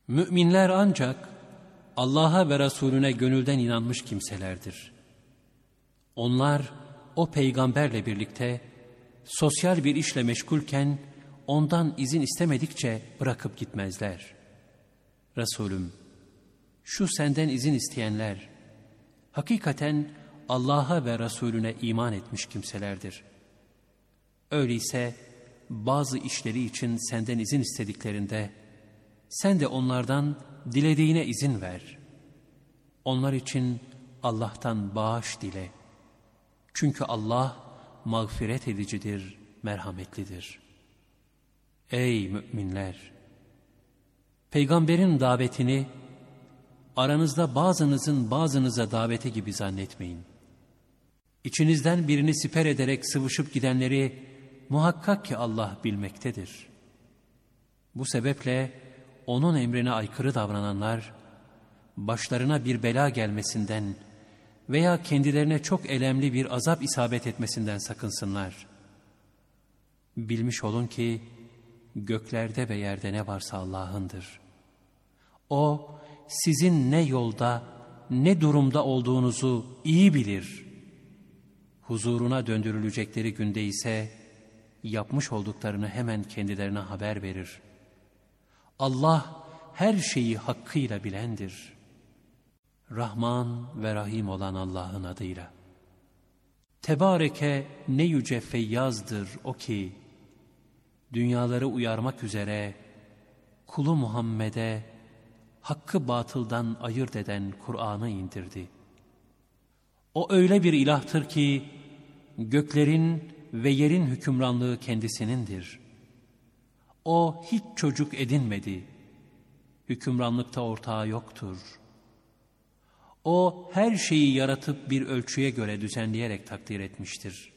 Müminler ancak Allah'a ve Resulüne gönülden inanmış kimselerdir. Onlar o peygamberle birlikte sosyal bir işle meşgulken ondan izin istemedikçe bırakıp gitmezler. Resulüm, şu senden izin isteyenler hakikaten Allah'a ve Resulüne iman etmiş kimselerdir. Öyleyse bazı işleri için senden izin istediklerinde sen de onlardan dilediğine izin ver. Onlar için Allah'tan bağış dile. Çünkü Allah mağfiret edicidir, merhametlidir. Ey müminler! Peygamberin davetini aranızda bazınızın bazınıza daveti gibi zannetmeyin. İçinizden birini siper ederek sıvışıp gidenleri muhakkak ki Allah bilmektedir. Bu sebeple onun emrine aykırı davrananlar, başlarına bir bela gelmesinden veya kendilerine çok elemli bir azap isabet etmesinden sakınsınlar. Bilmiş olun ki göklerde ve yerde ne varsa Allah'ındır. O sizin ne yolda ne durumda olduğunuzu iyi bilir. Huzuruna döndürülecekleri günde ise yapmış olduklarını hemen kendilerine haber verir. Allah her şeyi hakkıyla bilendir. Rahman ve Rahim olan Allah'ın adıyla. Tebareke ne yüce feyyazdır o ki, dünyaları uyarmak üzere kulu Muhammed'e hakkı batıldan ayırt eden Kur'an'ı indirdi. O öyle bir ilahtır ki, göklerin ve yerin hükümranlığı kendisinindir. O hiç çocuk edinmedi. Hükümranlıkta ortağı yoktur. O her şeyi yaratıp bir ölçüye göre düzenleyerek takdir etmiştir.